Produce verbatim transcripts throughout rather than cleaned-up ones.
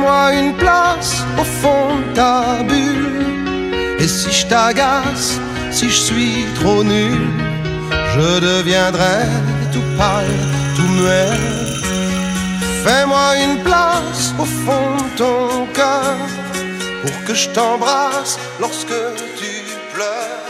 Fais-moi une place au fond de ta bulle. Et si je t'agace, si je suis trop nul, je deviendrai tout pâle, tout muet. Fais-moi une place au fond de ton cœur pour que je t'embrasse lorsque tu pleures.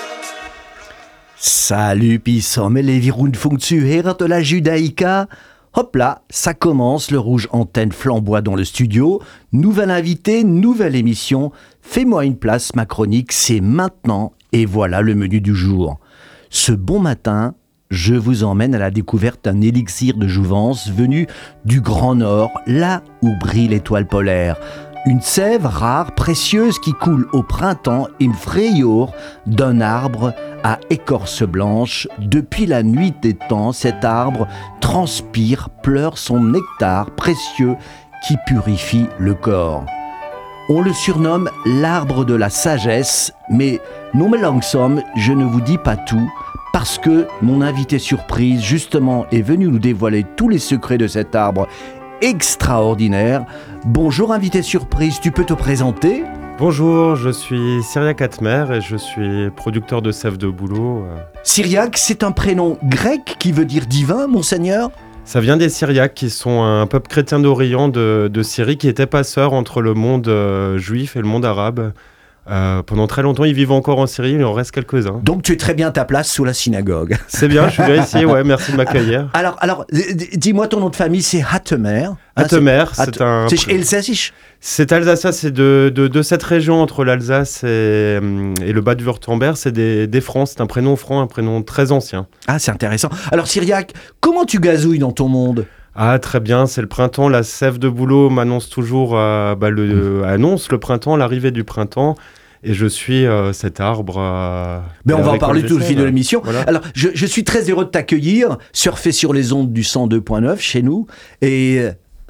Salut Pissom et les Virun Funktuer de la Judaïka. Hop là, ça commence, le rouge antenne flamboie dans le studio. Nouvel invité, nouvelle émission. Fais-moi une place, ma chronique, c'est maintenant. Et voilà le menu du jour. Ce bon matin, je vous emmène à la découverte d'un élixir de jouvence venu du Grand Nord, là où brille l'étoile polaire. Une sève rare, précieuse qui coule au printemps, im frayeur, d'un arbre à écorce blanche. Depuis la nuit des temps, cet arbre transpire, pleure son nectar précieux qui purifie le corps. On le surnomme l'arbre de la sagesse, mais non mais langsom, je ne vous dis pas tout, parce que mon invité surprise, justement, est venu nous dévoiler tous les secrets de cet arbre extraordinaire. Bonjour invité surprise, tu peux te présenter ? Bonjour, je suis Cyriaque Atmer et je suis producteur de sève de bouleau. Cyriaque, c'est un prénom grec qui veut dire divin, monseigneur ? Ça vient des Syriaques qui sont un peuple chrétien d'Orient de, de Syrie qui était passeur entre le monde euh, juif et le monde arabe. Euh, pendant très longtemps, ils vivent encore en Syrie, il en reste quelques-uns. Donc tu es très bien à ta place sous la synagogue. C'est bien, je suis bien ici, ouais, merci de m'accueillir. Alors, alors d- dis-moi ton nom de famille, c'est Hattemer. Hattemer, hein, c'est, c'est un... C'est elsassisch. C'est alsacien, c'est de, de, de cette région entre l'Alsace et, et le Bade-Wurtemberg, c'est des, des francs, c'est un prénom franc, un prénom très ancien. Ah, c'est intéressant. Alors Cyriaque, comment tu gazouilles dans ton monde ? Ah, très bien, c'est le printemps, la sève de bouleau m'annonce toujours, euh, bah, le, mmh. annonce le printemps, l'arrivée du printemps. Et je suis euh, cet arbre. Euh, Mais on va en parler tout au fil de l'émission. Voilà. Alors, je, je suis très heureux de t'accueillir, surfer sur les ondes du cent deux point neuf chez nous. Et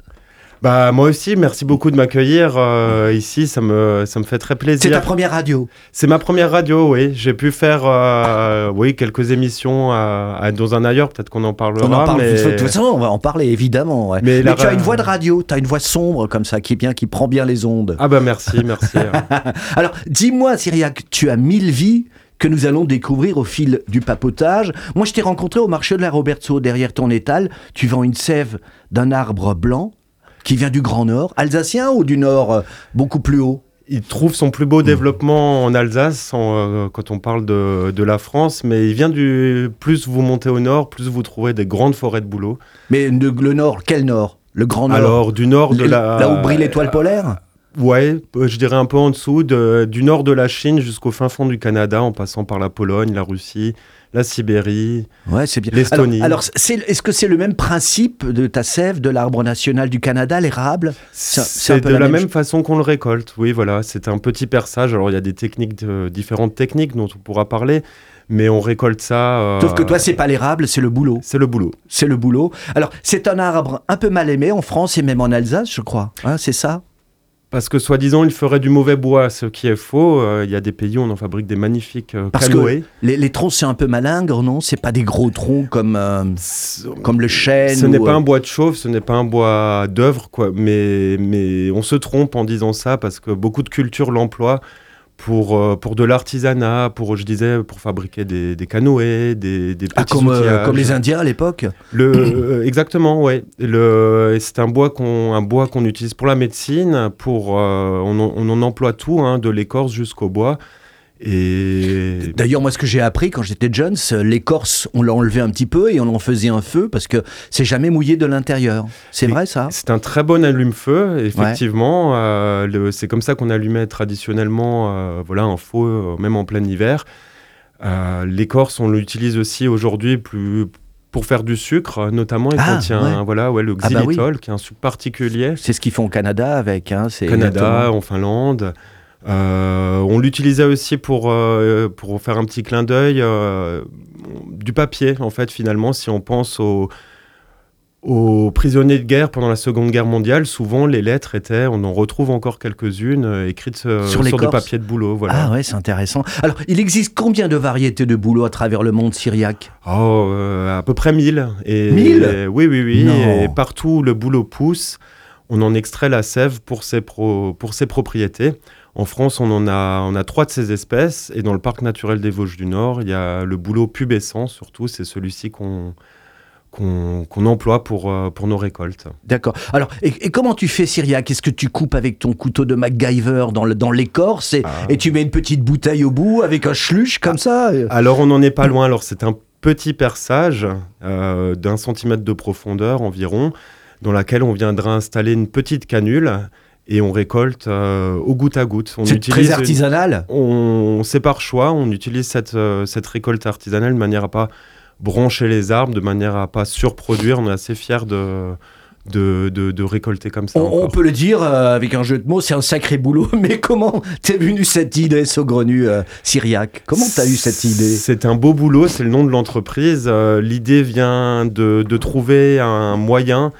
bah moi aussi, merci beaucoup de m'accueillir euh, ici. Ça me ça me fait très plaisir. C'est ta première radio ? C'est ma première radio, oui. J'ai pu faire euh, oui quelques émissions à, à, dans un ailleurs. Peut-être qu'on en parlera. On en parle. Mais... De toute façon, on va en parler évidemment. Ouais. Mais, mais tu as une voix de radio. Tu as une voix sombre comme ça qui est bien, qui prend bien les ondes. Ah bah merci, merci. Alors, dis-moi, Cyriaque, tu as mille vies que nous allons découvrir au fil du papotage. Moi, je t'ai rencontré au marché de la Robertsau, derrière ton étal. Tu vends une sève d'un arbre blanc qui vient du Grand Nord, alsacien ou du Nord euh, beaucoup plus haut ? Il trouve son plus beau développement en Alsace en, euh, quand on parle de, de la France, mais il vient du... Plus vous montez au nord, plus vous trouvez des grandes forêts de bouleau. Mais de, le Nord, quel Nord ? Le Grand Nord ? Alors, du nord de L- la... Là où brille l'étoile polaire ? Ouais, je dirais un peu en dessous, de, du nord de la Chine jusqu'au fin fond du Canada, en passant par la Pologne, la Russie, la Sibérie, ouais, c'est bien. l'Estonie. Alors, alors c'est, est-ce que c'est le même principe de ta sève, de l'arbre national du Canada, l'érable ? C'est, c'est, c'est de la, la même, même façon qu'on le récolte, oui, voilà. C'est un petit perçage. Alors, il y a des techniques, de, différentes techniques dont on pourra parler, mais on récolte ça... Euh, Sauf que toi, c'est pas l'érable, c'est le bouleau. C'est le bouleau. C'est le bouleau. Alors, c'est un arbre un peu mal aimé en France et même en Alsace, je crois. Hein, c'est ça ? Parce que, soi-disant, il ferait du mauvais bois, ce qui est faux. Il euh, y a des pays où on en fabrique des magnifiques euh, Parce canoës. Que les, les troncs, c'est un peu malingre, non ? C'est pas des gros troncs comme, euh, comme le chêne. Ce ou... n'est pas un bois de chauffe, ce n'est pas un bois d'œuvre, quoi. Mais, mais on se trompe en disant ça, parce que beaucoup de cultures l'emploient pour, euh, pour de l'artisanat, pour, je disais, pour fabriquer des, des canoës, des, des petits ah, comme, outillages. Euh, comme les Indiens à l'époque. Le, euh, Exactement, oui. C'est un bois, qu'on, un bois qu'on utilise pour la médecine, pour, euh, on, on en emploie tout, hein, de l'écorce jusqu'au bois. Et... D'ailleurs, moi, ce que j'ai appris quand j'étais jeune, l'écorce, on l'a enlevé un petit peu et on en faisait un feu parce que c'est jamais mouillé de l'intérieur. C'est et vrai, ça ? C'est un très bon allume-feu, effectivement. Ouais. Euh, le, c'est comme ça qu'on allumait traditionnellement euh, voilà, un feu, euh, même en plein hiver. Euh, l'écorce, on l'utilise aussi aujourd'hui plus... pour faire du sucre, notamment, il ah, contient ouais. voilà, ouais, le xylitol, ah bah oui. qui est un sucre particulier. C'est ce qu'ils font au Canada avec. Hein, c'est Canada, exactement... en Finlande. Euh, on l'utilisait aussi pour, euh, pour faire un petit clin d'œil, euh, du papier, en fait, finalement, si on pense aux, aux prisonniers de guerre pendant la Seconde Guerre mondiale, souvent les lettres étaient, on en retrouve encore quelques-unes, euh, écrites euh, sur, sur du papier de bouleau. Voilà. Ah ouais, c'est intéressant. Alors, il existe combien de variétés de bouleau à travers le monde, Cyriaque ? Oh, euh, à peu près mille. Et, mille ? et, Oui, oui, oui. Non. Et partout où le bouleau pousse, on en extrait la sève pour ses, pro, pour ses propriétés. En France, on en a, on a trois de ces espèces, et dans le parc naturel des Vosges du Nord, il y a le bouleau pubescent, surtout, c'est celui-ci qu'on, qu'on, qu'on emploie pour, euh, pour nos récoltes. D'accord. Alors, et, et comment tu fais, Cyriaque ? Est-ce que tu coupes avec ton couteau de MacGyver dans, le, dans l'écorce et, ah. et tu mets une petite bouteille au bout avec un schluch comme ça ? Alors, on n'en est pas loin. Alors, c'est un petit perçage euh, d'un centimètre de profondeur environ, dans laquelle on viendra installer une petite canule. Et on récolte euh, au goutte à goutte. On c'est utilise très artisanal. Une... On... C'est par choix. On utilise cette, euh, cette récolte artisanale de manière à pas brancher les arbres, de manière à pas surproduire. On est assez fiers de, de, de, de récolter comme ça. On, on peut le dire euh, avec un jeu de mots, c'est un sacré boulot. Mais comment t'es venu cette idée saugrenue, euh, Cyriaque ? Comment t'as eu cette idée ? C'est un beau boulot, c'est le nom de l'entreprise. Euh, l'idée vient de, de trouver un moyen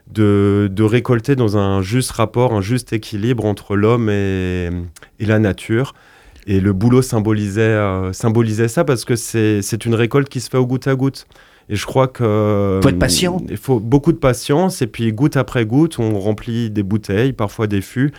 De, de récolter dans un juste rapport, un juste équilibre entre l'homme et, et la nature. Et le boulot symbolisait, euh, symbolisait ça parce que c'est, c'est une récolte qui se fait au goutte à goutte. Et je crois que... Il faut être patient. Il faut beaucoup de patience. Et puis, goutte après goutte, on remplit des bouteilles, parfois des fûts.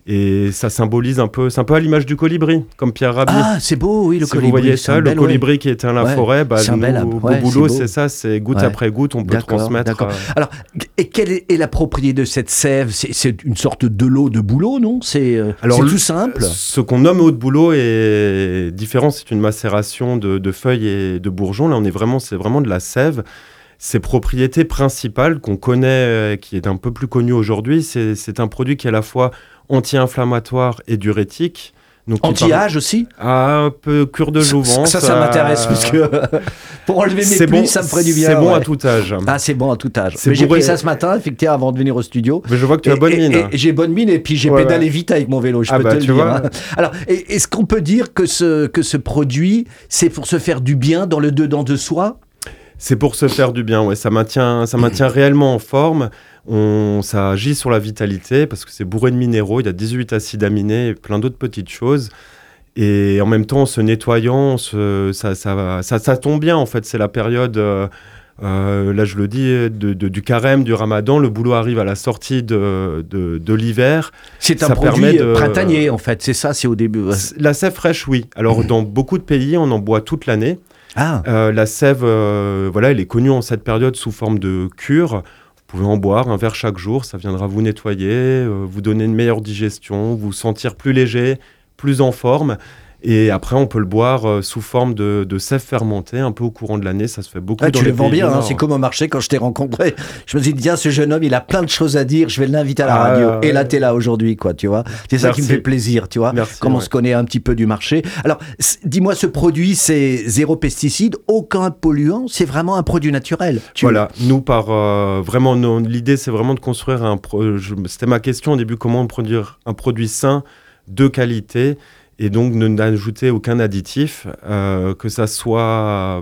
Et ça symbolise un peu, c'est un peu à l'image du colibri, comme Pierre Rabhi. Ah, c'est beau, oui, le si colibri. Vous voyez ça, le bel, colibri ouais. qui éteint la ouais, forêt, bah, c'est un nous, bel au ouais, boulot, c'est, c'est ça, c'est goutte ouais. après goutte, on peut d'accord, transmettre. D'accord. Euh... Alors, et quelle est la propriété de cette sève ? c'est, c'est une sorte de l'eau de bouleau, non ? C'est, Alors, c'est le, tout simple. Ce qu'on nomme eau de bouleau est différent, c'est une macération de, de feuilles et de bourgeons. Là, on est vraiment, c'est vraiment de la sève. Ses propriétés principales qu'on connaît, qui est un peu plus connu aujourd'hui, c'est, c'est un produit qui est à la fois anti-inflammatoire et diurétique. Donc, anti-âge aussi ? Ah, un peu cure de jouvence. Ça, ça, ça m'intéresse, parce que pour enlever mes c'est plis, bon, ça me ferait du bien. C'est bon ouais. à tout âge. Ah, c'est bon à tout âge. C'est Mais j'ai bourré... pris ça ce matin, effectivement, avant de venir au studio. Mais je vois que tu et, as bonne et, mine. Et, et j'ai bonne mine, et puis j'ai ouais, pédalé ouais. vite avec mon vélo, je ah peux bah, te le dire. Vois. Hein. Alors, est-ce qu'on peut dire que ce, que ce produit, c'est pour se faire du bien dans le dedans de soi ? C'est pour se faire du bien, ouais. Ça maintient, ça maintient réellement en forme. On, ça agit sur la vitalité parce que c'est bourré de minéraux. Il y a dix-huit acides aminés et plein d'autres petites choses. Et en même temps, en se nettoyant, se, ça, ça, ça, ça tombe bien en fait. C'est la période, euh, euh, là je le dis, de, de, du carême, du ramadan. Le boulot arrive à la sortie de, de, de l'hiver. C'est un ça produit de, printanier en fait, c'est ça, c'est au début. La sève fraîche, oui. Alors dans beaucoup de pays, on en boit toute l'année. Ah. Euh, la sève, euh, voilà, elle est connue en cette période sous forme de cure. Vous pouvez en boire un verre chaque jour, ça viendra vous nettoyer, euh, vous donner une meilleure digestion, vous sentir plus léger, plus en forme. Et après, on peut le boire euh, sous forme de, de sève fermentée, un peu au courant de l'année. Ça se fait beaucoup ah, dans les pays. Tu le vends bien, hein, Nord. C'est comme au marché quand je t'ai rencontré. Je me suis dit, tiens, ce jeune homme, il a plein de choses à dire. Je vais l'inviter à la radio. Ah, et là, t'es là aujourd'hui, quoi, tu vois. C'est ça Merci. Qui me fait plaisir, tu vois. Merci, comme ouais. on se connaît un petit peu du marché. Alors, dis-moi, ce produit, c'est zéro pesticide, aucun polluant. C'est vraiment un produit naturel. Tu voilà. Veux... Nous, par euh, vraiment, non, l'idée, c'est vraiment de construire un. Pro... Je... C'était ma question au début, comment produire un produit sain, de qualité. Et donc, ne n'ajouter aucun additif, euh, que ça soit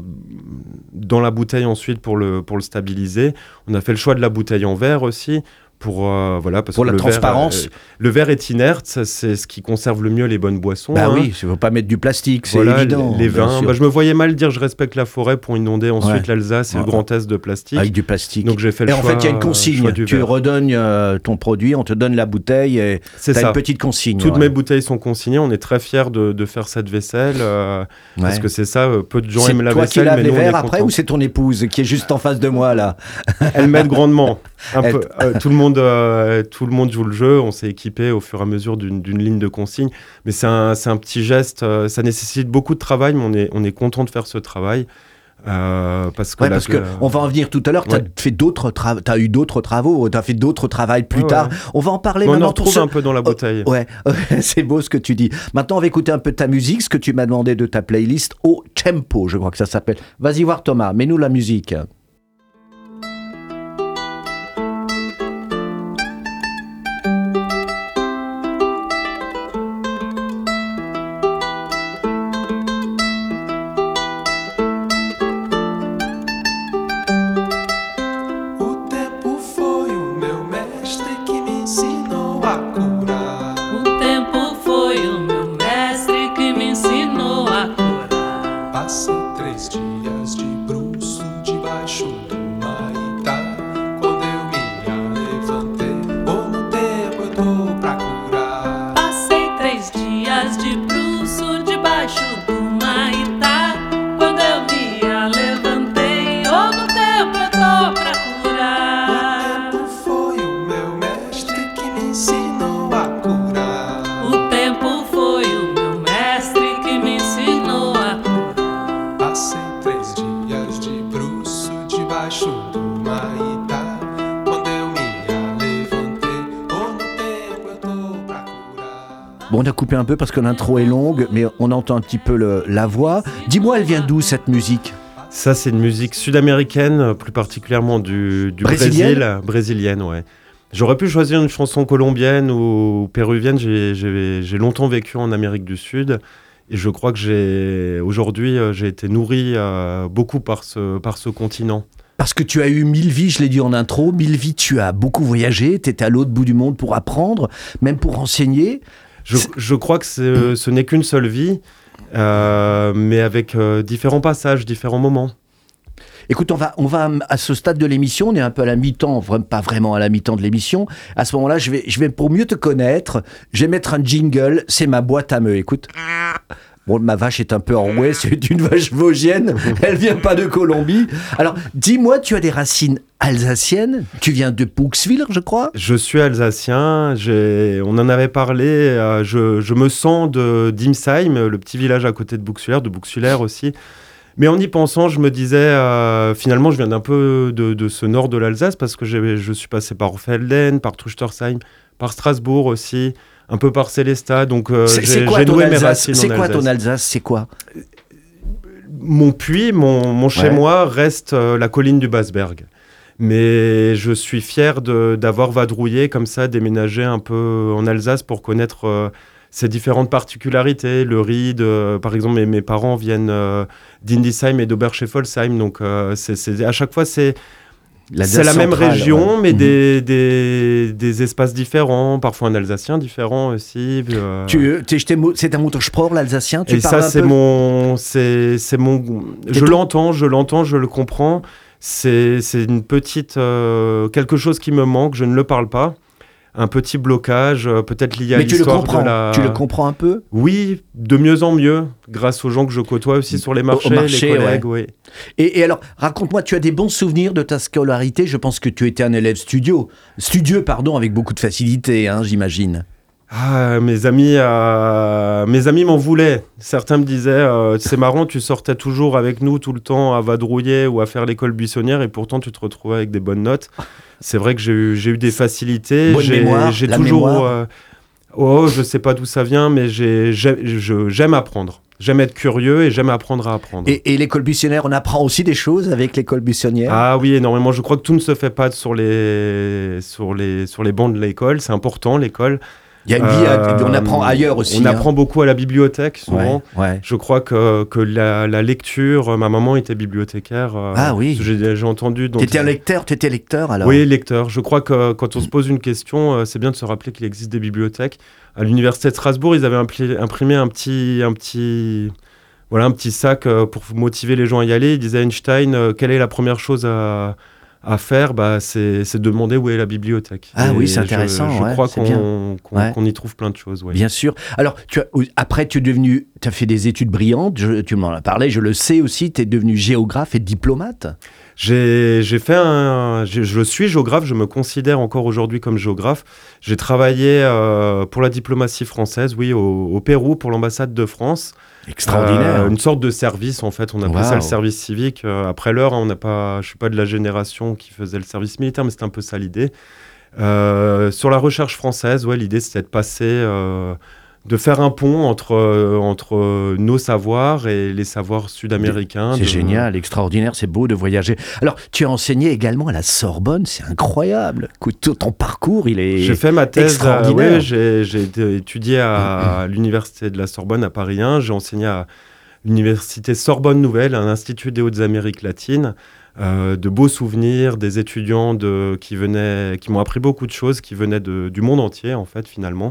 dans la bouteille ensuite pour le, pour le stabiliser. On a fait le choix de la bouteille en verre aussi, pour, euh, voilà, parce pour que la le transparence. Verre, euh, le verre est inerte, ça, c'est ce qui conserve le mieux les bonnes boissons. Bah hein. oui, il ne faut pas mettre du plastique, c'est voilà, évident. Les, les vins, bah, je me voyais mal dire je respecte la forêt pour inonder ensuite ouais. l'Alsace et ouais. le Grand Est de plastique. Avec du plastique. Donc j'ai fait le et choix. Et en fait, il y a une consigne. Tu verre. redonnes euh, ton produit, on te donne la bouteille et tu as une petite consigne. Toutes ouais. mes bouteilles sont consignées. On est très fiers de, de faire cette vaisselle euh, ouais. parce que c'est ça, euh, peu de gens c'est aiment la vaisselle. C'est toi qui laves les verres après ou c'est ton épouse qui est juste en face de moi là ? Elle m'aide grandement. Un peu, euh, tout, le monde, euh, tout le monde joue le jeu, on s'est équipé au fur et à mesure d'une, d'une ligne de consigne, mais c'est un, c'est un petit geste, euh, ça nécessite beaucoup de travail, mais on est, on est content de faire ce travail. Euh, parce que, ouais, la, parce que on va en venir tout à l'heure. Ouais. Tu tra- as eu d'autres travaux, tu as fait d'autres travaux plus ouais, tard. Ouais. On va en parler mais maintenant. On en retrouve ce... un peu dans la bouteille. Oh, ouais, c'est beau ce que tu dis. Maintenant, on va écouter un peu ta musique, ce que tu m'as demandé de ta playlist au tempo, je crois que ça s'appelle. Vas-y voir Thomas, mets-nous la musique. Passei três dias de bruço debaixo Bon, on a coupé un peu parce que l'intro est longue, mais on entend un petit peu le, la voix. Dis-moi, elle vient d'où cette musique ? Ça, c'est une musique sud-américaine, plus particulièrement du, du Brésilienne Brésil. Brésilienne, ouais. J'aurais pu choisir une chanson colombienne ou péruvienne. J'ai, j'ai, j'ai longtemps vécu en Amérique du Sud. Et je crois que j'ai, aujourd'hui, j'ai été nourri euh, beaucoup par ce, par ce continent. Parce que tu as eu mille vies, je l'ai dit en intro, mille vies, tu as beaucoup voyagé, tu étais à l'autre bout du monde pour apprendre, même pour enseigner. Je, je crois que c'est, ce n'est qu'une seule vie, euh, mais avec euh, différents passages, différents moments. Écoute, on va, on va à ce stade de l'émission, on est un peu à la mi-temps, pas vraiment à la mi-temps de l'émission. À ce moment-là, je vais, je vais pour mieux te connaître, je vais mettre un jingle, c'est ma boîte à meux, écoute. Bon, ma vache est un peu enrouée, c'est une vache vosgienne, elle vient pas de Colombie. Alors, dis-moi, tu as des racines alsaciennes, tu viens de Bouxwiller, je crois ? Je suis alsacien, j'ai, on en avait parlé, euh, je, je me sens de d'Imsheim, le petit village à côté de Bouxwiller, de Bouxwiller aussi. Mais en y pensant, je me disais, euh, finalement, je viens d'un peu de, de ce nord de l'Alsace, parce que j'ai, je suis passé par Felden, par Truchtersheim, par Strasbourg aussi, un peu par Sélestat, donc euh, c'est, j'ai, c'est quoi j'ai ton noué Alsace mes racines C'est en quoi Alsace. ton Alsace C'est quoi ? Mon puits, mon, mon chez-moi reste euh, la colline du Basberg. Mais je suis fier de, d'avoir vadrouillé comme ça, déménagé un peu en Alsace pour connaître euh, ces différentes particularités. Le Ried, euh, par exemple, mes, mes parents viennent euh, d'Indisheim et d'Oberscheffolsheim, donc euh, c'est, c'est, à chaque fois c'est... L'Alsace c'est la même centrale, région, ouais. mais Mmh. des, des, des espaces différents, parfois un alsacien différent aussi. Euh... Tu, tu, c'est un Muttersprach, l'alsacien, tu Et parles ça, un c'est peu mon, c'est, c'est mon, je tout... l'entends, je l'entends, je le comprends. C'est, c'est une petite, euh, quelque chose qui me manque, je ne le parle pas. Un petit blocage, euh, peut-être lié à Mais l'histoire tu le comprends, de la... tu le comprends un peu ? Oui, de mieux en mieux, grâce aux gens que je côtoie aussi sur les marchés, marché, les collègues, ouais. oui. Et, et alors, raconte-moi, tu as des bons souvenirs de ta scolarité ? Je pense que tu étais un élève studio, studieux, pardon, avec beaucoup de facilité, hein, j'imagine. Ah, mes amis, euh, mes amis m'en voulaient. Certains me disaient, euh, c'est marrant, tu sortais toujours avec nous tout le temps à vadrouiller ou à faire l'école buissonnière et pourtant tu te retrouvais avec des bonnes notes. C'est vrai que j'ai eu, j'ai eu des facilités. Bonne j'ai, mémoire, j'ai la toujours. mémoire. Euh, oh, je sais pas d'où ça vient, mais j'ai, j'ai, je, j'aime apprendre. J'aime être curieux et j'aime apprendre à apprendre. Et, et l'école buissonnière, on apprend aussi des choses avec l'école buissonnière ? Ah oui, énormément. Je crois que tout ne se fait pas sur les, sur les, sur les bancs de l'école. C'est important, l'école. Il y a une vie, à, Euh, on apprend ailleurs aussi. On hein. apprend beaucoup à la bibliothèque, souvent. Ouais, ouais. Je crois que, que la, la lecture, ma maman était bibliothécaire. Euh, Ah oui. J'ai, j'ai entendu. Tu étais un lecteur, tu étais lecteur alors ? Oui, lecteur. Je crois que quand on se pose une question, euh, c'est bien de se rappeler qu'il existe des bibliothèques. À l'université de Strasbourg, ils avaient impli- imprimé un petit, un petit, voilà, un petit sac euh, pour motiver les gens à y aller. Ils disaient à Einstein, euh, quelle est la première chose à, à faire ? Bah, c'est, c'est de demander où est la bibliothèque. Ah Et oui, c'est je- intéressant, Je, ouais, crois c'est qu'on, bien. qu'on, Ouais. qu'on y trouve plein de choses. Ouais. Bien sûr. Alors, tu as, après, tu es devenu, tu as fait des études brillantes, je, tu m'en as parlé, je le sais aussi, tu es devenu géographe et diplomate. J'ai, j'ai fait un, j'ai, je suis géographe, je me considère encore aujourd'hui comme géographe. J'ai travaillé euh, pour la diplomatie française, oui, au, au Pérou, pour l'ambassade de France. Extraordinaire. Euh, une sorte de service, en fait. On appelait Wow. ça le service civique. Euh, après l'heure, hein, on n'a pas, je suis pas de la génération qui faisait le service militaire, mais c'était un peu ça l'idée. Euh, sur la recherche française, ouais, l'idée c'était de passer, euh, de faire un pont entre, euh, entre nos savoirs et les savoirs sud-américains. C'est de... génial, extraordinaire, c'est beau de voyager. Alors, tu as enseigné également à la Sorbonne, c'est incroyable. Écoute, ton parcours, il est J'ai fait ma thèse, extraordinaire. euh, ouais, j'ai, j'ai été- étudié à l'université de la Sorbonne à Paris un, j'ai enseigné à l'université Sorbonne Nouvelle, un institut des Hautes-Amériques latines. Euh, de beaux souvenirs, des étudiants de, qui, venaient, qui m'ont appris beaucoup de choses, qui venaient de, du monde entier, en fait, finalement.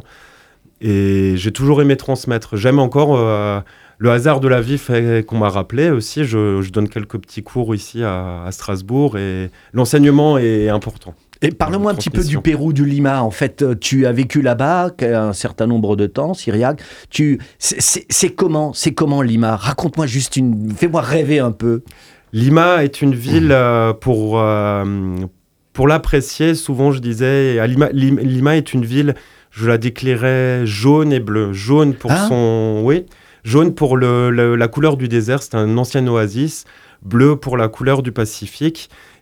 Et j'ai toujours aimé transmettre. J'aime encore, euh, le hasard de la vie fait qu'on m'a rappelé aussi. Je, je donne quelques petits cours ici à, à Strasbourg et l'enseignement est important. Et parle-moi un petit peu du Pérou, du Lima. En fait, tu as vécu là-bas un certain nombre de temps, Cyriaque. Tu, c'est, c'est, c'est comment, c'est comment Lima ? Raconte-moi juste une, fais-moi rêver un peu. Lima est une ville, euh, pour, euh, pour l'apprécier, souvent je disais, à Lima, Lima, Lima est une ville, je la déclirais jaune et bleue. Jaune pour ah. son... Oui, jaune pour le, le, la couleur du désert, c'est un ancien oasis. Bleu pour la couleur du Pacifique.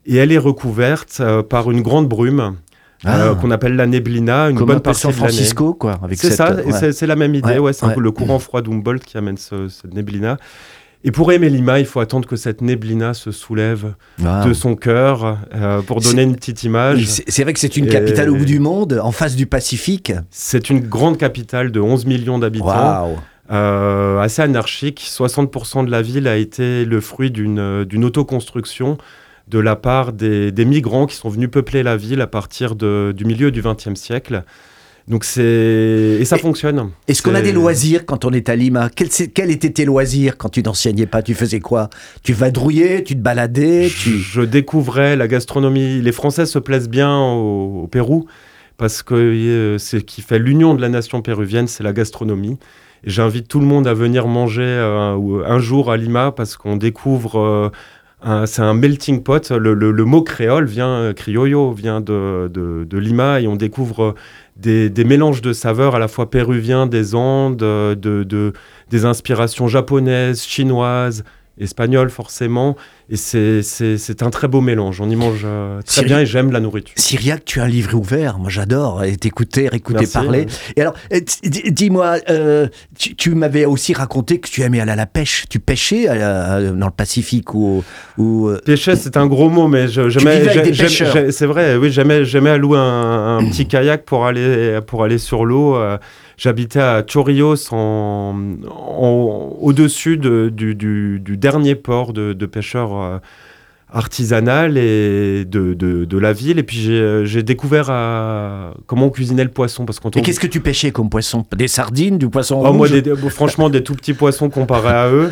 et elle est recouverte euh, par une grande brume. Ah. Euh, qu'on appelle la néblina, une Comme bonne un peu partie San de l'année. Francisco, quoi. Avec c'est cette, ça, ouais. et c'est, c'est la même idée. Ouais, Ouais, c'est ouais. un peu le courant froid d'Humboldt qui amène ce, cette néblina. Et pour aimer Lima, il faut attendre que cette néblina se soulève Wow. de son cœur euh, pour donner C'est- une petite image. C'est, c'est vrai que c'est une Et- capitale au bout du monde, en face du Pacifique. C'est une grande capitale de onze millions d'habitants. Waouh. Euh, assez anarchique. soixante pour cent de la ville a été le fruit d'une, d'une autoconstruction de la part des, des migrants qui sont venus peupler la ville à partir de, du milieu du vingtième siècle. Donc c'est... Et ça Et- fonctionne. Est-ce qu'on a C'est- des loisirs quand on est à Lima? Quels c'est- quels étaient tes loisirs quand tu n'enseignais pas? Tu faisais quoi? Tu vadrouillais? Tu te baladais? Je, tu... je découvrais la gastronomie. Les Français se plaisent bien au, au Pérou parce que euh, ce qui fait l'union de la nation péruvienne, c'est la gastronomie. Et j'invite tout le monde à venir manger euh, un jour à Lima parce qu'on découvre... euh, un- c'est un melting pot. Le, le- le mot créole vient, euh, criollo vient de, de- de Lima et on découvre euh, des, des mélanges de saveurs à la fois péruviens, des Andes, euh, de, de- des inspirations japonaises, chinoises, espagnoles forcément. Et c'est, c'est, c'est un très beau mélange. On y mange euh, très Cyril- bien et j'aime la nourriture. Cyriac, tu as un livre ouvert. Moi, j'adore et t'écouter, écouter Merci, parler. ouais. Et alors, euh, d- dis-moi, euh, tu, tu m'avais aussi raconté que tu aimais aller à la pêche. Tu pêchais à- à- dans le Pacifique ou... ou euh, Pêcher, c'est un gros mot, mais je, vivais j'aimais, avec j'ai- des j'aime- pêcheurs. j'ai- c'est vrai, oui, j'aimais, j'aimais à louer un, un petit kayak pour aller, pour aller sur l'eau. euh, J'habitais à Chorrillos, en, en- au-dessus de- du, du- du dernier port de, de pêcheurs euh, artisanal et de, de, de la ville. Et puis j'ai, j'ai découvert euh, comment on cuisinait le poisson. Parce quand Et on... qu'est-ce que tu pêchais comme poisson? Des sardines, du poisson Oh, moi, rouge? des- des- bon, franchement, des tout petits poissons comparés à eux.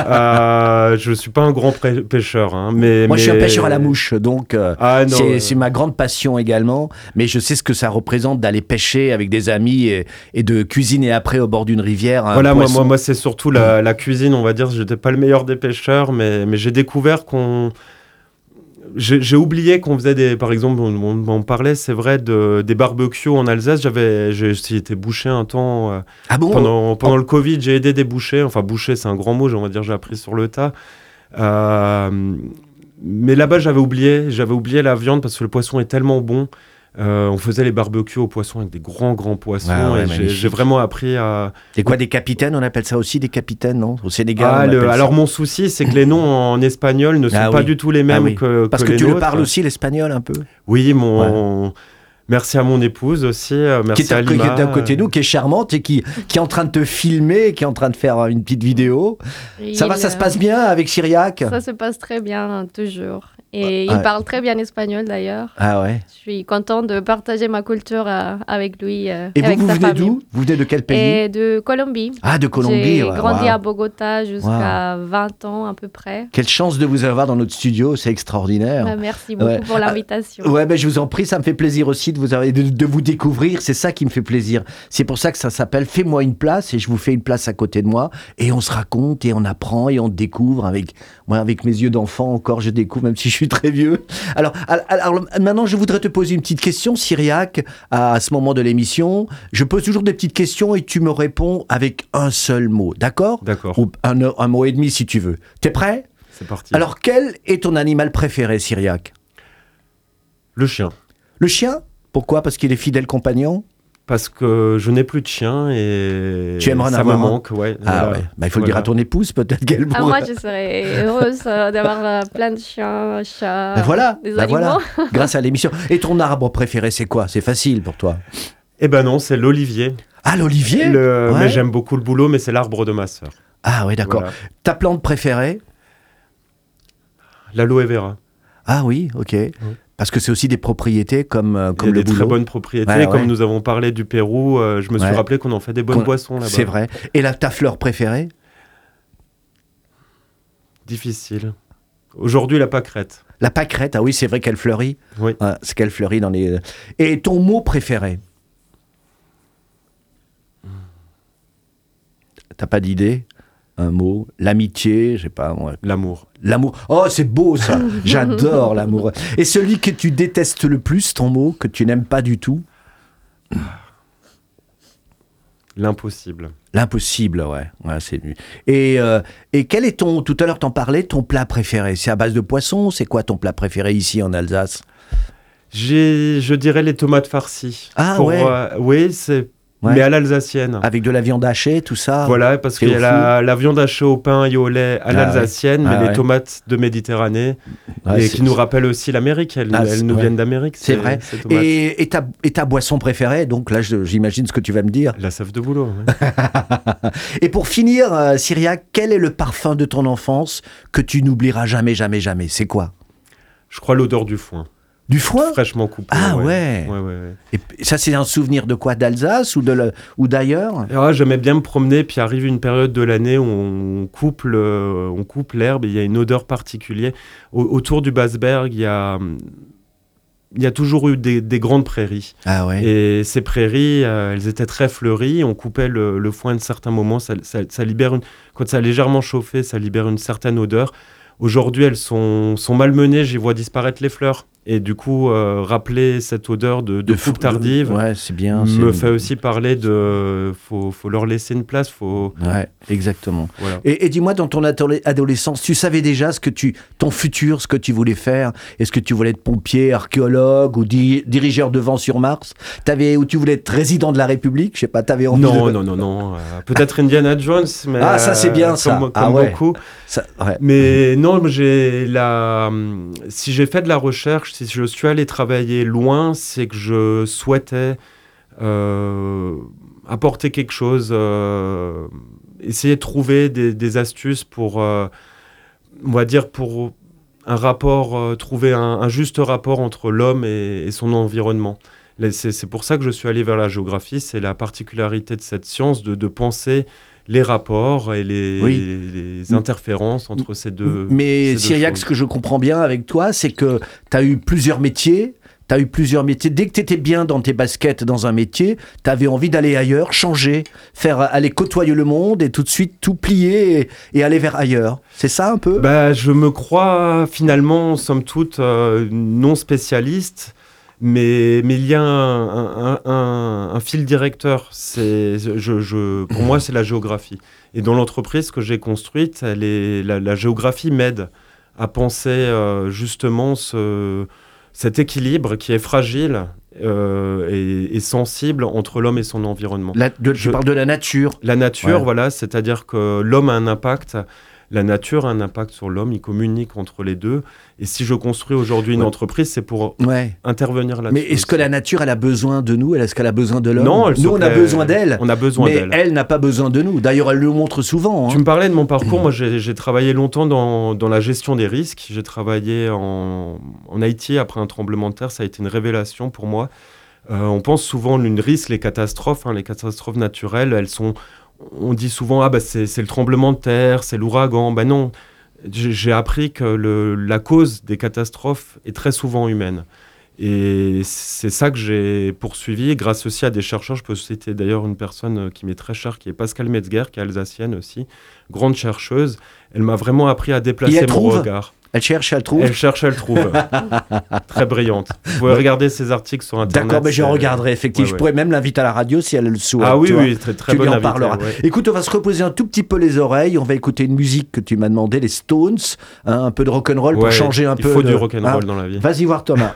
Euh, je suis pas un grand pré- pêcheur. Hein, mais, Moi, je suis un mais- pêcheur à la mouche, donc euh, Ah non. c'est, euh, c'est ma grande passion également. Mais je sais ce que ça représente d'aller pêcher avec des amis et, et de cuisiner après au bord d'une rivière. un Voilà, moi, poisson. moi, moi, c'est surtout la, la cuisine, on va dire. J'étais pas le meilleur des pêcheurs, mais, mais j'ai découvert qu'on... J'ai, j'ai oublié qu'on faisait des... Par exemple, on, on, on parlait, c'est vrai, de, des barbecues en Alsace. J'avais, j'ai, j'ai été boucher un temps... euh, Ah bon? pendant pendant le Covid, j'ai aidé des bouchers. Enfin, boucher, c'est un grand mot, on va dire, j'ai appris sur le tas. Euh, mais là-bas, j'avais oublié. J'avais oublié la viande parce que le poisson est tellement bon. Euh, on faisait les barbecues au poisson avec des grands, grands poissons. Ah ouais, et j'ai, magnifique. j'ai vraiment appris à... C'est quoi des capitaines? On appelle ça aussi des capitaines, non? Au Sénégal, Ah, on le- appelle ça. alors mon souci, c'est que les noms en espagnol ne sont Ah pas oui. du tout les mêmes Ah oui. que, Parce que que, les tu le nôtres. parles aussi l'espagnol un peu. Oui, mon... Merci à mon épouse aussi. euh, Merci Qui est, à à, qui Lima. est à côté de nous, qui est charmante et qui, qui est en train de te filmer, qui est en train de faire une petite vidéo. Ça va, Il, ça se euh, passe bien avec Cyriac? Ça se passe très bien, toujours. Et Ah, il parle très bien espagnol d'ailleurs. Ah ouais. Je suis contente de partager ma culture euh, avec lui euh, Et vous, avec vous sa venez famille. d'où? Vous venez de quel pays? Et de Colombie. Ah, de Colombie. J'ai ouais, grandi wow. à Bogota jusqu'à vingt ans à peu près. Quelle chance de vous avoir dans notre studio, c'est extraordinaire. Bah, merci beaucoup Ouais. pour l'invitation. Ouais, ben je vous en prie, ça me fait plaisir aussi de vous, avoir- de, de vous découvrir. C'est ça qui me fait plaisir. C'est pour ça que ça s'appelle Fais-moi une place et je vous fais une place à côté de moi et on se raconte et on apprend et on découvre avec moi, avec mes yeux d'enfant encore, je découvre même si je suis très vieux. Alors, alors, alors, maintenant, je voudrais te poser une petite question, Cyriac, à, à ce moment de l'émission. Je pose toujours des petites questions et tu me réponds avec un seul mot, d'accord? D'accord, Ou un, un mot et demi si tu veux. T'es prêt? c'est parti. Alors, quel est ton animal préféré, Cyriac? Le chien. Le chien? Pourquoi? Parce qu'il est fidèle compagnon? Parce que je n'ai plus de chien et Tu aimerais en ça avoir me un manque. Ouais, Ah voilà. ouais, bah, il faut le dire à Voilà. ton épouse peut-être qu'elle Ah, pourrait... moi, je serais heureuse euh, d'avoir euh, plein de chiens, chats, Ben voilà, des ben animaux. voilà, grâce à l'émission. Et ton arbre préféré, c'est quoi? C'est facile pour toi. Eh ben non, c'est l'olivier. Ah, l'olivier? Le- Ouais. Mais j'aime beaucoup le boulot, mais c'est l'arbre de ma sœur. Ah oui, d'accord. Voilà. Ta plante préférée? L'aloe vera. Ah oui, ok. Parce que c'est aussi des propriétés comme, euh, Il y comme a le des très boulot. bonnes propriétés. Ouais, Comme ouais. nous avons parlé du Pérou, euh, je me suis Ouais. rappelé qu'on en fait des bonnes Qu'on- boissons là-bas. C'est vrai. Et la, ta fleur préférée? Difficile. Aujourd'hui, la pâquerette. La pâquerette, ah oui, c'est vrai qu'elle fleurit. Oui. Ouais, c'est qu'elle fleurit dans les... Et ton mot préféré? T'as pas d'idée? Un mot? L'amitié, je sais pas moi. L'amour. L'amour. Oh, c'est beau ça. J'adore l'amour. Et celui que tu détestes le plus, ton mot, que tu n'aimes pas du tout? L'impossible. L'impossible, ouais. ouais c'est... Et, euh, et quel est ton, tout à l'heure t'en parlais, ton plat préféré? C'est à base de poisson? C'est quoi ton plat préféré ici en Alsace? J'ai, je dirais les tomates farcies. Ah Pour, ouais euh, Oui, c'est... Ouais. Mais à l'alsacienne. Avec de la viande hachée, tout ça? Voilà, parce qu'il y a la, la viande hachée au pain et au lait à ah l'alsacienne, ouais. mais ah les ouais. tomates de Méditerranée, ouais, et qui nous rappellent aussi l'Amérique. Elles, ah, elles nous ouais. viennent d'Amérique. C'est vrai. Et, et, ta, et ta boisson préférée? Donc là, je, j'imagine ce que tu vas me dire. La sève de bouleau. Ouais. Et pour finir, euh, Cyriaque, quel est le parfum de ton enfance que tu n'oublieras jamais, jamais, jamais? C'est quoi? Je crois l'odeur du foin. Du foin? Fraîchement coupé. Ah ouais. Ouais. Ouais, ouais, ouais. Et ça, c'est un souvenir de quoi? D'Alsace ou, de le, ou d'ailleurs? Ah, j'aimais bien me promener, puis arrive une période de l'année où on coupe, le, on coupe l'herbe et il y a une odeur particulière. Au, autour du Basberg, il y a, il y a toujours eu des, des grandes prairies. Ah ouais. Et ces prairies, euh, elles étaient très fleuries. On coupait le, le foin à un certain moment. Ça, ça, ça libère une, quand ça a légèrement chauffé, ça libère une certaine odeur. Aujourd'hui, elles sont, sont malmenées. J'y vois disparaître les fleurs. Et du coup, euh, rappeler cette odeur de, de, de coupe tardive ouais, c'est bien, me c'est... fait aussi parler de... Faut, faut leur laisser une place. Faut... Ouais, exactement. Voilà. Et, et dis-moi, dans ton adolescence, tu savais déjà ce que tu, ton futur, ce que tu voulais faire? Est-ce que tu voulais être pompier, archéologue ou di- dirigeur de vent sur Mars? T'avais, ou tu voulais être résident de la République? Je sais pas, t'avais envie non, de... Non, non, non, euh, peut-être Indiana Jones, mais... Ah, ça c'est bien, euh, ça. Comme, ah, comme ouais. beaucoup. Ça, ouais. Mais non, j'ai la... si j'ai fait de la recherche, si je suis allé travailler loin, c'est que je souhaitais euh, apporter quelque chose, euh, essayer de trouver des, des astuces pour, euh, on va dire, pour un rapport, euh, trouver un, un juste rapport entre l'homme et, et son environnement. Là, c'est, c'est pour ça que je suis allé vers la géographie, c'est la particularité de cette science de, de penser les rapports et les, oui. les, les interférences entre ces deux. Mais Cyriaque, ce que je comprends bien avec toi, c'est que tu as eu plusieurs métiers. Tu as eu plusieurs métiers. Dès que tu étais bien dans tes baskets dans un métier, tu avais envie d'aller ailleurs, changer, faire aller côtoyer le monde et tout de suite tout plier et, et aller vers ailleurs. C'est ça un peu? Bah, je me crois finalement, somme toute, euh, non spécialiste. Mais, mais il y a un, un, un, un fil directeur. C'est, je, je, pour moi, c'est la géographie. Et dans l'entreprise que j'ai construite, elle est, la, la géographie m'aide à penser euh, justement ce, cet équilibre qui est fragile euh, et, et sensible entre l'homme et son environnement. La, de, je, tu parles de la nature. La nature, ouais. voilà, c'est-à-dire que l'homme a un impact. La nature a un impact sur l'homme, il communique entre les deux. Et si je construis aujourd'hui une ouais. entreprise, c'est pour ouais. intervenir là-dessus. Mais est-ce que la nature, elle a besoin de nous? Est-ce qu'elle a besoin de l'homme? Non, elle nous, on a besoin d'elle. On a besoin mais d'elle. Mais elle n'a pas besoin de nous. D'ailleurs, elle le montre souvent. Tu hein. me parlais de mon parcours. Moi, j'ai, j'ai travaillé longtemps dans, dans la gestion des risques. J'ai travaillé en, en Haïti après un tremblement de terre. Ça a été une révélation pour moi. Euh, on pense souvent aux risques, les catastrophes. Hein, les catastrophes naturelles, elles sont... On dit souvent, ah, bah, c'est, c'est le tremblement de terre, c'est l'ouragan. Ben non. J'ai appris que le, la cause des catastrophes est très souvent humaine. Et c'est ça que j'ai poursuivi, grâce aussi à des chercheurs. Je peux citer d'ailleurs une personne qui m'est très chère, qui est Pascale Metzger, qui est alsacienne aussi, grande chercheuse. Elle m'a vraiment appris à déplacer mon trouve. regard. Elle cherche, elle trouve. Elle cherche, elle trouve. Très brillante. Vous pouvez ouais. regarder ses articles sur Internet. D'accord, mais je regarderai, effectivement. Ouais, ouais. Je pourrais même l'inviter à la radio si elle le souhaite. Ah oui, oui, très, très bonne invitée. Ouais. Écoute, on va se reposer un tout petit peu les oreilles. On va écouter une musique que tu m'as demandé, les Stones. Hein, un peu de rock'n'roll pour ouais, changer un il peu. Il faut de... du rock'n'roll hein. dans la vie. Vas-y voir Thomas.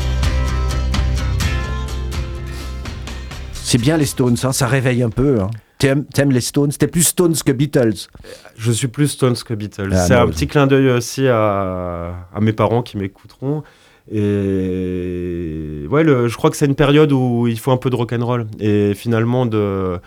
C'est bien les Stones, hein, ça réveille un peu. Hein. T'aimes, t'aimes les Stones? T'es plus Stones que Beatles? Je suis plus Stones que Beatles. Ah, c'est non, un je- petit clin d'œil aussi à, à mes parents qui m'écouteront. Et ouais, le, je crois que c'est une période où il faut un peu de rock'n'roll. Et finalement, de.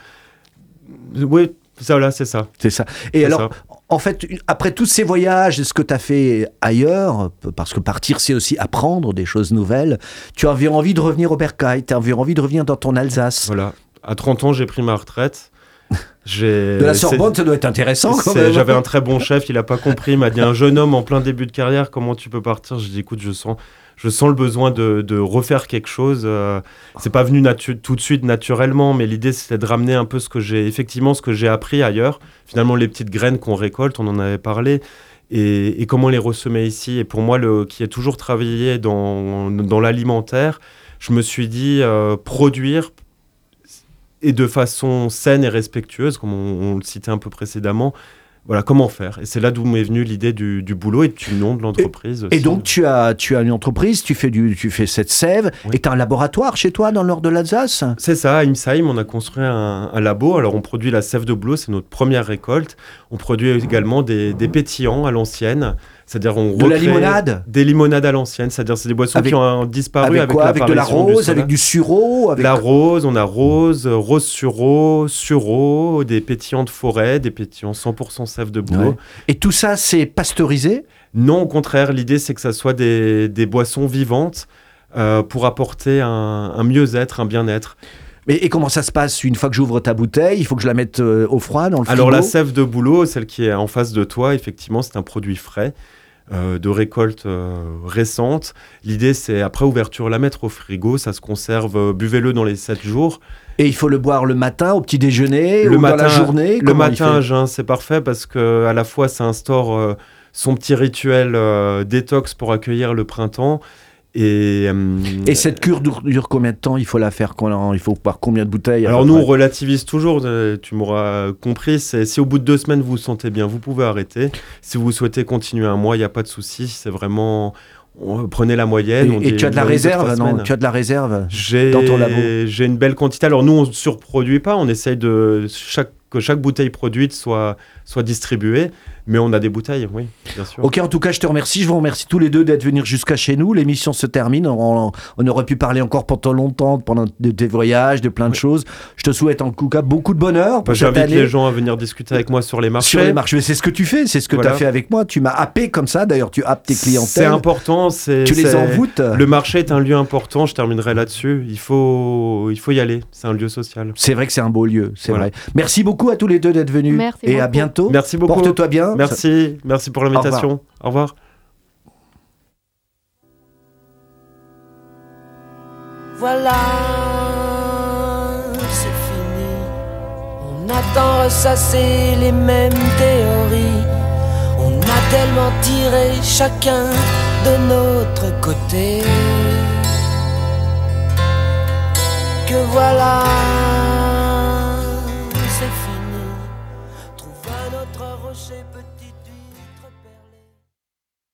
Oui, ça, là, c'est ça. C'est ça. Et C'est alors, ça. en fait, une- après tous ces voyages, ce que tu as fait ailleurs, parce que partir, c'est aussi apprendre des choses nouvelles, tu avais envie de revenir au Bercail, tu avais envie de revenir dans ton Alsace. Voilà. À trente ans, j'ai pris ma retraite. J'ai... De la c'est- Sorbonne, ça doit être intéressant quand c'est- même. J'avais un très bon chef, il n'a pas compris. Il m'a dit, un jeune homme en plein début de carrière, comment tu peux partir? J'ai dit, écoute, je sens, je sens le besoin de, de refaire quelque chose. Euh, c'est pas venu natu- tout de suite naturellement, mais l'idée, c'était de ramener un peu ce que j'ai, effectivement, ce que j'ai appris ailleurs. Finalement, les petites graines qu'on récolte, on en avait parlé. Et, et comment les ressemer ici. Et pour moi, le, qui a toujours travaillé dans, dans l'alimentaire, je me suis dit, euh, produire et de façon saine et respectueuse, comme on, on le citait un peu précédemment, voilà, comment faire. Et c'est là d'où m'est venue l'idée du, du boulot et du nom de l'entreprise. Et aussi. donc, tu as, tu as une entreprise, tu fais, du, tu fais cette sève, Oui. et tu as un laboratoire chez toi, dans le nord de l'Alsace? C'est ça, à Imsheim, on a construit un, un labo. Alors, on produit la sève de bouleau, c'est notre première récolte. On produit également des, des pétillants à l'ancienne. C'est-à-dire, on De la recrée limonade? Des limonades à l'ancienne. C'est-à-dire, c'est des boissons Avec- qui ont disparu Avec, avec, quoi? Avec de la l'apparition du rose, soda. avec du sureau avec... La rose, on a rose, rose sur eau, sur eau, des pétillants de forêt, des pétillants cent pour cent sève de bouleau. Ouais. Et tout ça, c'est pasteurisé? Non, au contraire, l'idée c'est que ça soit des, des boissons vivantes euh, pour apporter un, un mieux-être, un bien-être. Mais, et comment ça se passe une fois que j'ouvre ta bouteille? Il faut que je la mette euh, au froid, dans le frigo? Alors la sève de bouleau, celle qui est en face de toi, effectivement, c'est un produit frais. Euh, de récolte euh, récente. L'idée, c'est après ouverture, la mettre au frigo, ça se conserve, euh, buvez-le dans les sept jours. Et il faut le boire le matin, au petit déjeuner, Le ou matin, dans la journée? Le Comment il matin, à fait jeun, c'est parfait parce que à la fois, ça instaure euh, son petit rituel euh, détox pour accueillir le printemps. Et, euh, Et cette cure dure, dure combien de temps? Il faut la faire quand, il faut boire combien de bouteilles? à Alors peu nous, on près relativise toujours, euh, tu m'auras compris, c'est si au bout de deux semaines vous vous sentez bien, vous pouvez arrêter. Si vous souhaitez continuer un mois, il n'y a pas de souci, c'est vraiment... on- prenez la moyenne. on Et, et dit tu as de la une, deux, réserve, trois non? semaines. Tu as de la réserve J'ai, dans ton labo? J'ai une belle quantité. Alors nous, on ne surproduit pas, on essaye de chaque, que chaque bouteille produite soit, soit distribuée, mais on a des bouteilles, oui, bien sûr. Ok, en tout cas, je te remercie. Je vous remercie tous les deux d'être venus jusqu'à chez nous. L'émission se termine. On, on aurait pu parler encore pendant longtemps, pendant de- des voyages, de plein de Oui. choses. Je te souhaite en tout cas beaucoup de bonheur pour Bah, cette j'invite année. les gens à venir discuter avec moi sur les marchés. Sur les marchés. Mais c'est ce que tu fais, c'est ce que tu Voilà. as fait avec moi. Tu m'as happé comme ça. D'ailleurs, tu happes tes C'est clientèles. important. C'est, Tu les c'est- envoûtes. Le marché est un lieu important, je terminerai là-dessus. Il faut, il faut y aller, c'est un lieu social. C'est vrai que c'est un beau lieu, c'est Voilà. vrai. Merci beaucoup à tous les deux d'être venus. Merci Et à beaucoup. bientôt. Merci beaucoup. Porte-toi bien. Merci, merci pour l'invitation. Au revoir. Voilà, c'est fini. On a tant ressassé les mêmes théories. On a tellement tiré chacun de notre côté que voilà,